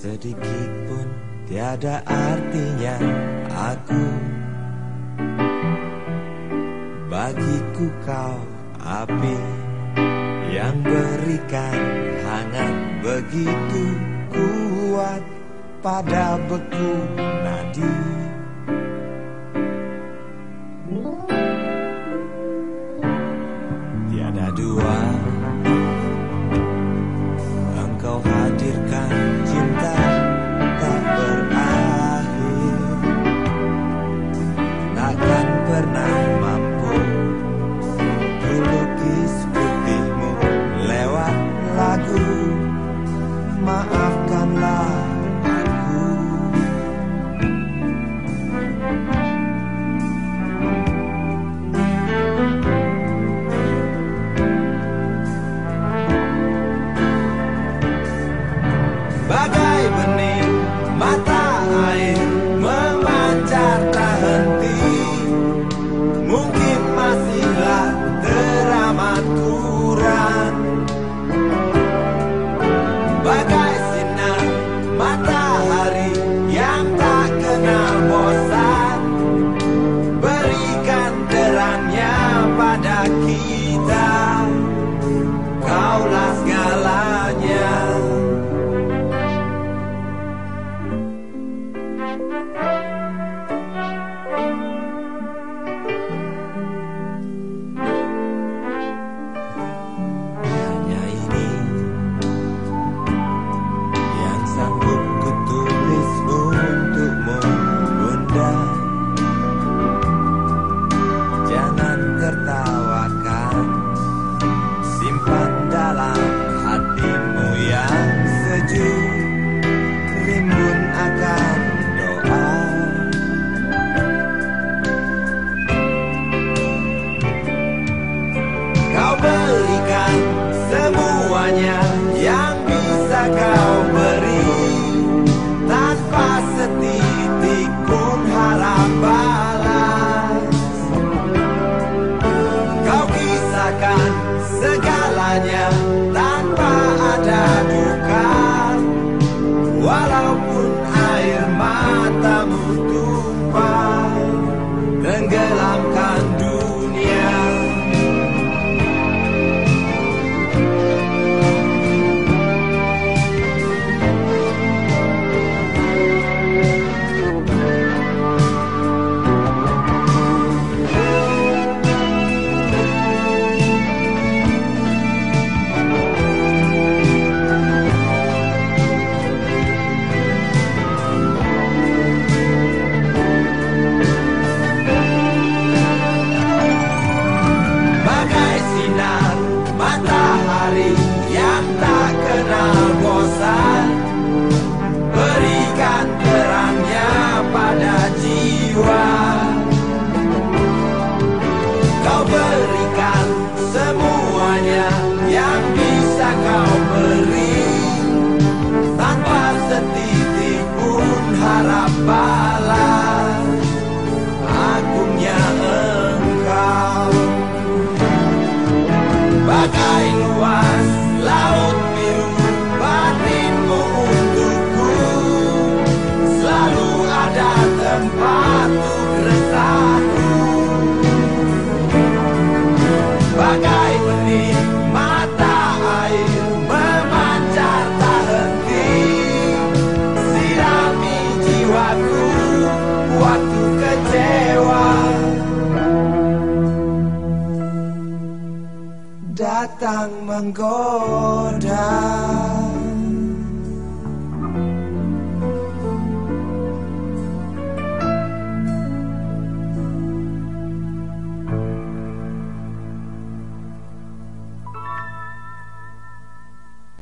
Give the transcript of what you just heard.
sedikit pun tiada artinya aku. Bagiku kau api yang berikan hangat begitu kuat pada beku nadi. Tiada dua, engkau hadirkan cinta tak berakhir. Takkan pernah mampu ku lukis putihmu lewat lagu. Maafkanlah aku. Bagai benih mata air memancar tak henti, mungkin masihlah teramat kurang. Bagai sinar matahari yang tak kenal bosan, berikan terangnya pada kita. Kaulah segalanya. Hanya ini yang sanggup kutulis untukmu, Bunda. Jangan tertawakan, simpan dalam hatimu yang sejuk, rimbun akan doa. Kau berikan semuanya yang bisa kau beri, tanpa setitik pun harap balas. Kau kisahkan segalanya tanpa ada duka, walaupun air matamu tumpah tenggelamkan dunia. Bagai sinar matahari yang tak kenal bosan, berikan terangnya pada jiwa. Kau berikan semuanya yang bisa kau beri, tanpa setitik pun harap balas. Agungnya Engkau, bagai luas laut biru batinmu untukku, selalu ada tempat untuk resahku. Bagai benih mata air memancar tak henti, sirami jiwaku waktu kecewa. Datang menggoda.